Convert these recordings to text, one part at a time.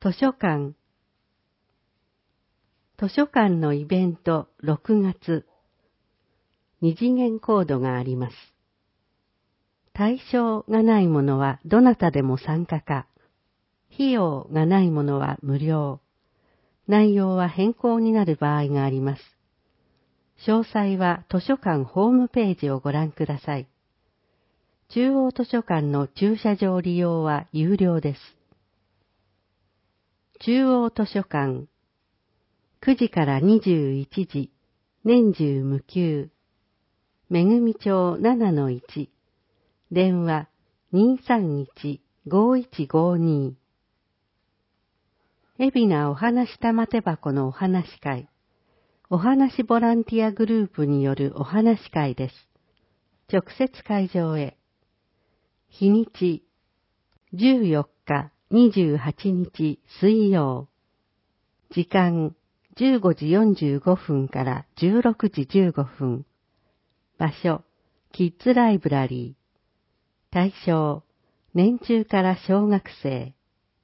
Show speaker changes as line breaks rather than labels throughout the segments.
図書館のイベント6月、二次元コードがあります。対象がないものはどなたでも参加か、費用がないものは無料、内容は変更になる場合があります。詳細は図書館ホームページをご覧ください。中央図書館の駐車場利用は有料です。中央図書館9時から21時、年中無休。めぐみ町 7-1、電話 231-5152。海老名お話玉手箱のお話会、お話ボランティアグループによるお話会です。直接会場へ。日にち、14日、28日水曜。時間、15時45分から16時15分。場所、キッズライブラリー。対象、年中から小学生。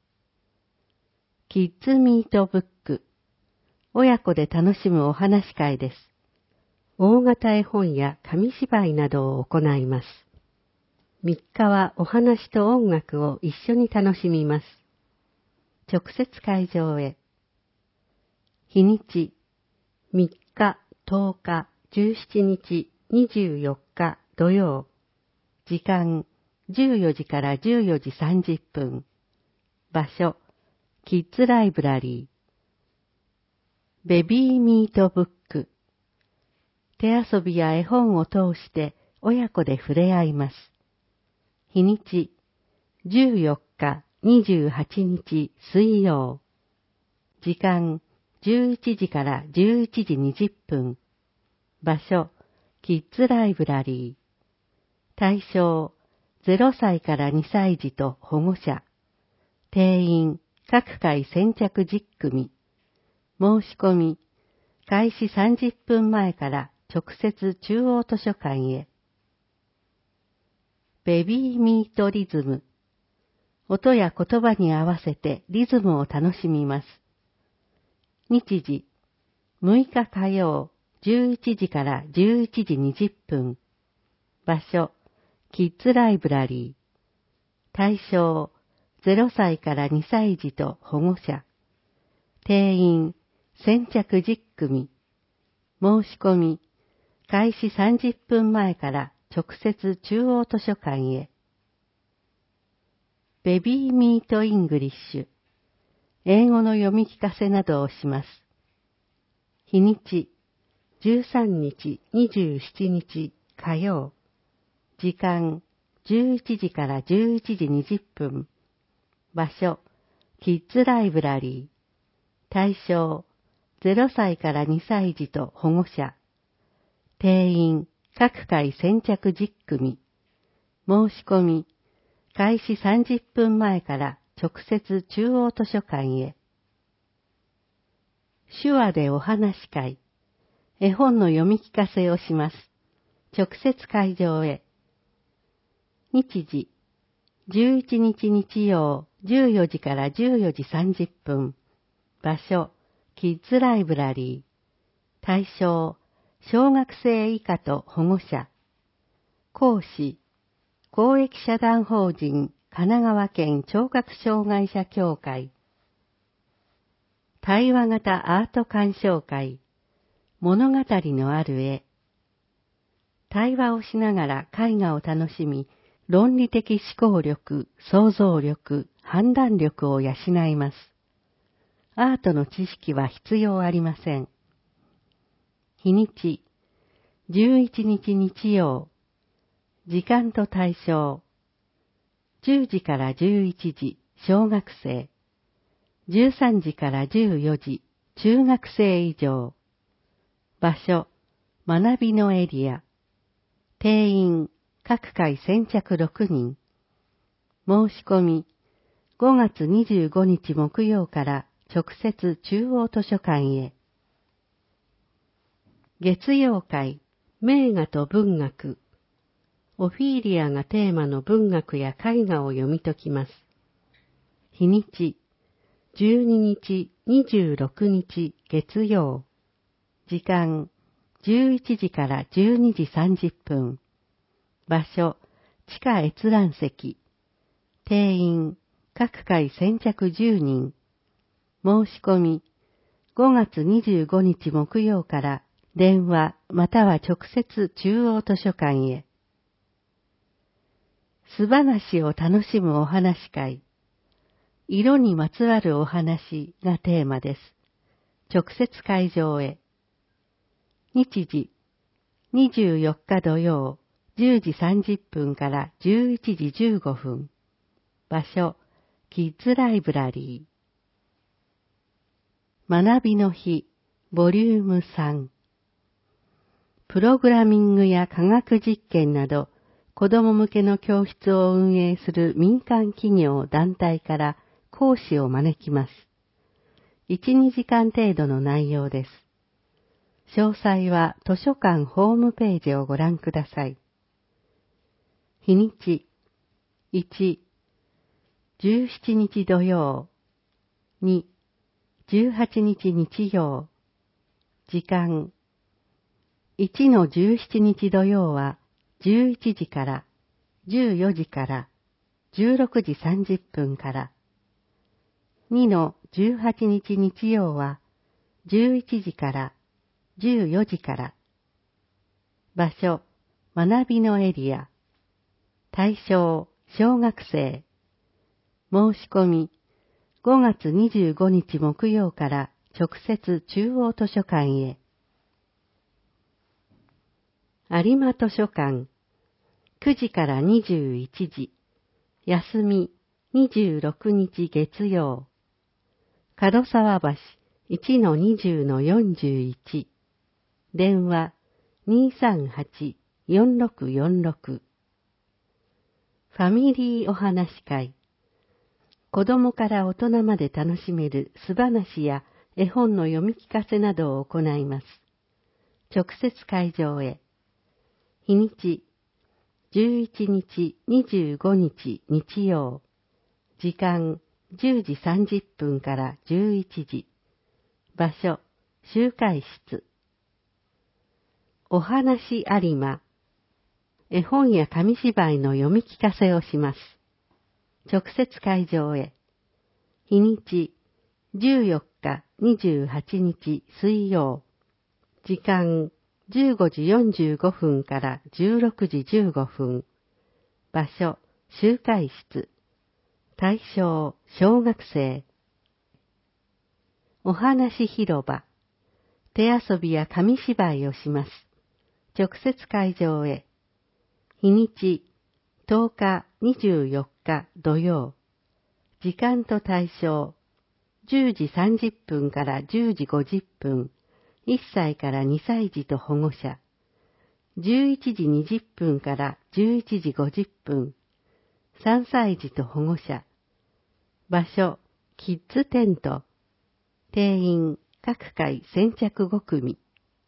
キッズミートブック。親子で楽しむお話会です。大型絵本や紙芝居などを行います。3日はお話と音楽を一緒に楽しみます。直接会場へ。日にち、3日、10日、17日、24日土曜。時間、14時から14時30分。場所、キッズライブラリー。ベビーミートブック。手遊びや絵本を通して親子で触れ合います。日にち、14日、28日水曜。時間、11時から11時20分。場所、キッズライブラリー。対象、0歳から2歳児と保護者。定員、各回先着10組。申し込み、開始30分前から直接中央図書館へ。ベビーミートリズム。音や言葉に合わせてリズムを楽しみます。日時、6日火曜、11時から11時20分。場所、キッズライブラリー。対象、0歳から2歳児と保護者。定員、先着10組。申し込み、開始30分前から直接中央図書館へ。ベビーミートイングリッシュ。英語の読み聞かせなどをします。日にち、13日、27日火曜。時間、11時から11時20分。場所、キッズライブラリー。対象、0歳から2歳児と保護者。定員、各回先着10組。申し込み、開始30分前から直接中央図書館へ。手話でお話会。絵本の読み聞かせをします。直接会場へ。日時、11日日曜14時から14時30分。場所、キッズライブラリー。対象、小学生以下と保護者。講師、公益社団法人神奈川県聴覚障害者協会。対話型アート鑑賞会。物語のある絵。対話をしながら絵画を楽しみ、論理的思考力、想像力、判断力を養います。アートの知識は必要ありません。日にち、11日日曜。時間と対象。10時から11時、小学生。13時から14時、中学生以上。場所、学びのエリア。定員、各回先着6人。申し込み、5月25日木曜から直接中央図書館へ。月曜会、名画と文学。オフィーリアがテーマの文学や絵画を読み解きます。日にち、 12日26日月曜。時間11時から12時30分。場所地下閲覧席。定員各回先着10人。申し込み5月25日木曜から電話または直接中央図書館へ。素話を楽しむお話会。色にまつわるお話がテーマです。直接会場へ。日時24日土曜10時30分から11時15分。場所キッズライブラリー。学びの日ボリューム3。プログラミングや科学実験など子供向けの教室を運営する民間企業団体から講師を招きます。1、2時間程度の内容です。詳細は図書館ホームページをご覧ください。日にち1、17日土曜。2、18日日曜。時間1の17日土曜は11時から14時から16時30分から。2の18日日曜は11時から14時から。場所学びのエリア。対象小学生。申し込み5月25日木曜から直接中央図書館へ。有馬図書館9時から21時。休み26日月曜。門沢橋 1-20-41。電話238-4646。ファミリーお話会。子供から大人まで楽しめる素話や絵本の読み聞かせなどを行います。直接会場へ。日にち11日25日日曜。時間10時30分から11時。場所集会室。お話有馬。絵本や紙芝居の読み聞かせをします。直接会場へ。日にち14日28日水曜。時間15時45分から16時15分。場所集会室。対象小学生。お話広場。手遊びや紙芝居をします。直接会場へ。日にち10日24日土曜。時間と対象10時30分から10時50分。1歳から2歳児と保護者。11時20分から11時50分。3歳児と保護者。場所キッズテント。定員各回先着5組。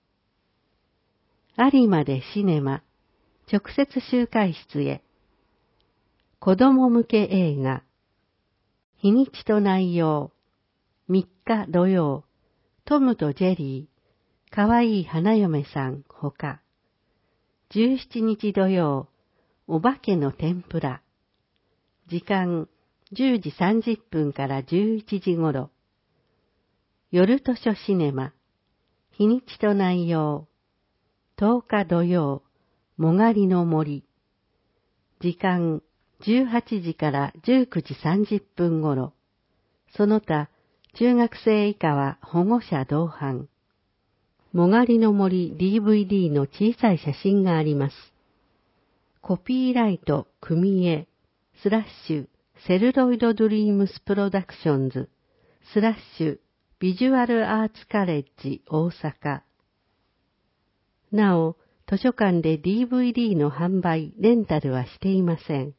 有馬でシネマ。直接集会室へ。子供向け映画。日にちと内容。3日土曜。トムとジェリー。かわいい花嫁さんほか。17日土曜。お化けの天ぷら。時間10時30分から11時頃。夜図書シネマ。日にちと内容。10日土曜。もがりの森。時間18時から19時30分頃。その他、中学生以下は保護者同伴。もがりの森 DVD の小さい写真があります。コピーライト組絵/セルロイドドリームスプロダクションズ/ビジュアルアーツカレッジ大阪。なお、図書館で DVD の販売・レンタルはしていません。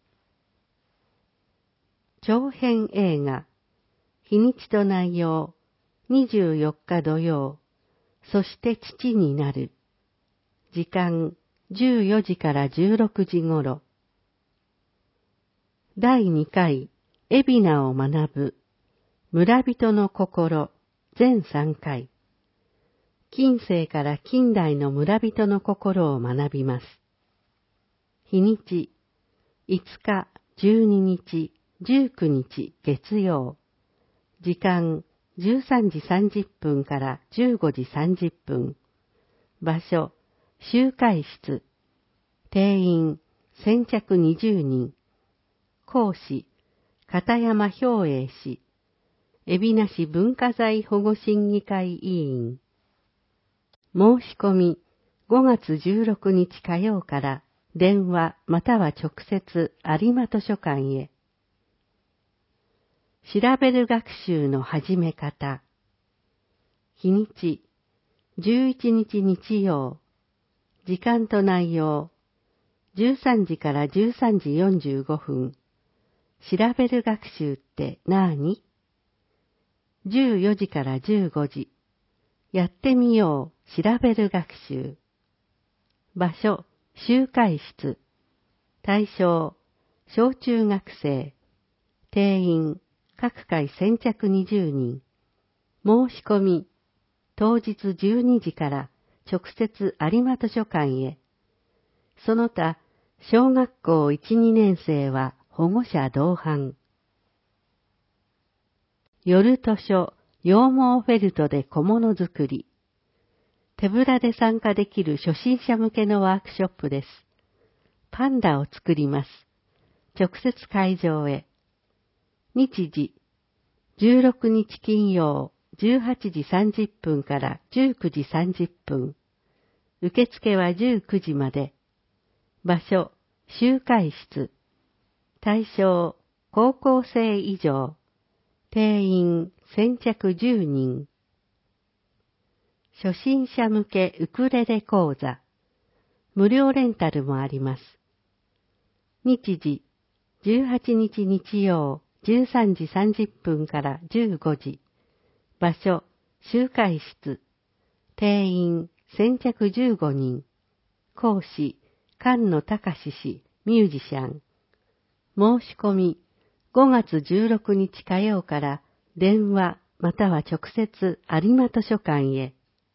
長編映画。日にちと内容。24日土曜。そして父になる。時間14時から16時頃。第2回、海老名を学ぶ。 村人の心全3回。近世から近代の村人の心を学びます。日にち、5日、12日、19日月曜。時間、13時30分から15時30分。場所、集会室。定員、先着20人。講師、片山兵衛氏。海老名市文化財保護審議会委員。申し込み、5月16日火曜から電話または直接有馬図書館へ。調べる学習の始め方。日にち、11日日曜。時間と内容、13時から13時45分。調べる学習って何？14時から15時。やってみよう、調べる学習。場所、集会室。対象、小中学生。定員、各回先着20人。申し込み、当日12時から直接有馬図書館へ。その他、小学校1、2年生は保護者同伴。夜図書、羊毛フェルトで小物作り。手ぶらで参加できる初心者向けのワークショップです。パンダを作ります。直接会場へ。日時、16日金曜、18時30分から19時30分。受付は19時まで。場所、集会室。対象、高校生以上。定員、先着10人。初心者向けウクレレ講座。無料レンタルもあります。日時、18日日曜、13時30分から15時。場所、集会室。定員、先着15人。講師、菅野隆氏、ミュージシャン。申し込み、5月16日火曜から電話または直接有馬図書館へ。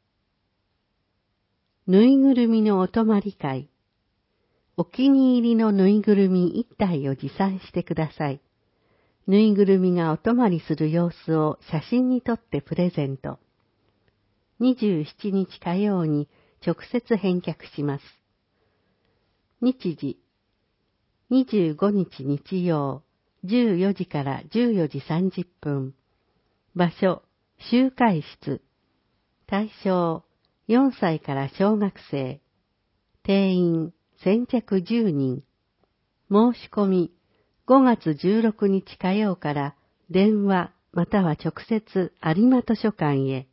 ぬいぐるみのお泊まり会。お気に入りのぬいぐるみ1体を持参してください。ぬいぐるみがお泊まりする様子を写真に撮ってプレゼント。27日火曜に直接返却します。日時、25日日曜、14時から14時30分。場所、集会室。対象、4歳から小学生。定員、先着10人。申し込み、5月16日火曜から電話または直接有馬図書館へ。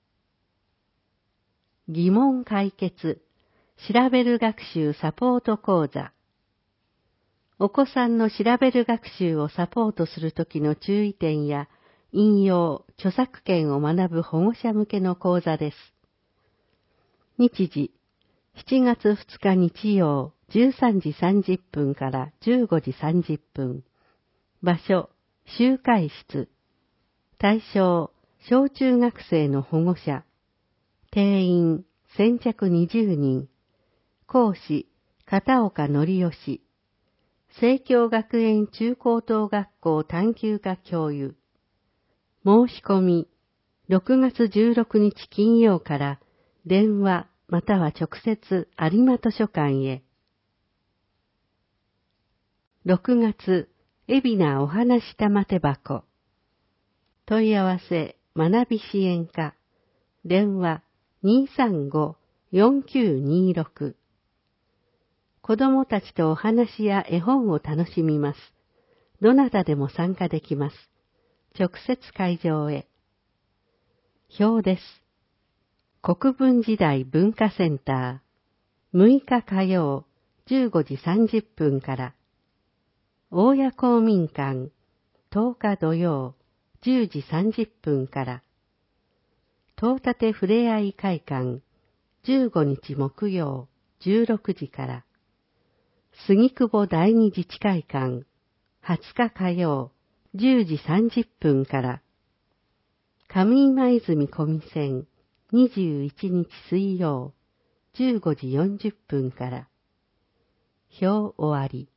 疑問解決、調べる学習サポート講座。お子さんの調べる学習をサポートするときの注意点や引用、著作権を学ぶ保護者向けの講座です。日時、7月2日日曜、13時30分から15時30分。場所、集会室。対象、小中学生の保護者。定員、先着20人。講師、片岡則義。聖教学園中高等学校探究科教諭。申し込み、6月16日金曜から電話または直接有馬図書館へ。6月、海老名お話玉手箱。問い合わせ、学び支援課。電話、235-4926。子供たちとお話や絵本を楽しみます。どなたでも参加できます。直接会場へ。表です。国分時代文化センター。6日火曜、15時30分から。大谷公民館。10日土曜、10時30分から。東立ふれあい会館。15日木曜、16時から。杉久保第二自治会館、20日火曜、10時30分から。 上今泉小見線21日水曜15時40分から。表終わり。